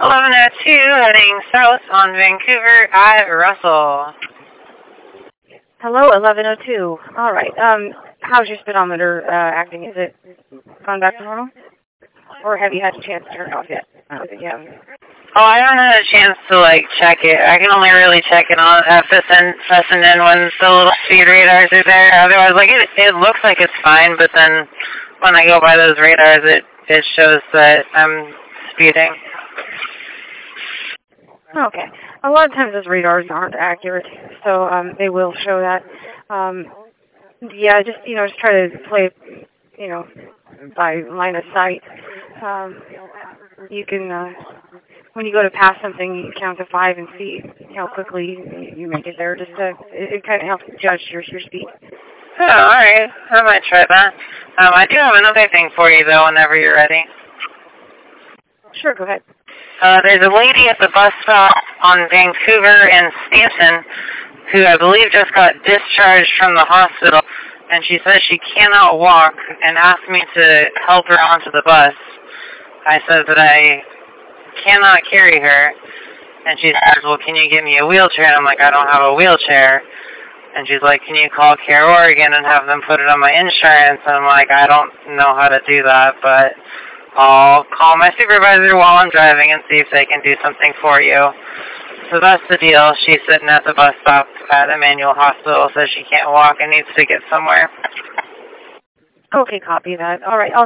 1102 heading south on Vancouver at Russell. Hello, 1102. All right. How's your speedometer acting? Is it gone back to normal? Or have you had a chance to turn it off yet? Oh, I haven't had a chance to, check it. I can only really check it on FSN when the little speed radars are there. Otherwise, it looks like it's fine, but then when I go by those radars, it shows that I'm speeding. Okay. A lot of times those radars aren't accurate, so they will show that. Just try to play, by line of sight. You can, when you go to pass something, you count to 5 and see how quickly you make it there. It kind of helps judge your speed. Oh, all right. I might try that. I do have another thing for you, though, whenever you're ready. Sure, go ahead. There's a lady at the bus stop on Vancouver and Stanton who I believe just got discharged from the hospital, and she says she cannot walk and asked me to help her onto the bus. I said that I cannot carry her, and she says, well, can you give me a wheelchair? And I'm like, I don't have a wheelchair. And she's like, can you call Care Oregon and have them put it on my insurance? And I'm like, I don't know how to do that, but I'll call my supervisor while I'm driving and see if they can do something for you. So that's the deal. She's sitting at the bus stop at Emmanuel Hospital, says she can't walk and needs to get somewhere. Okay, copy that. All right, I'll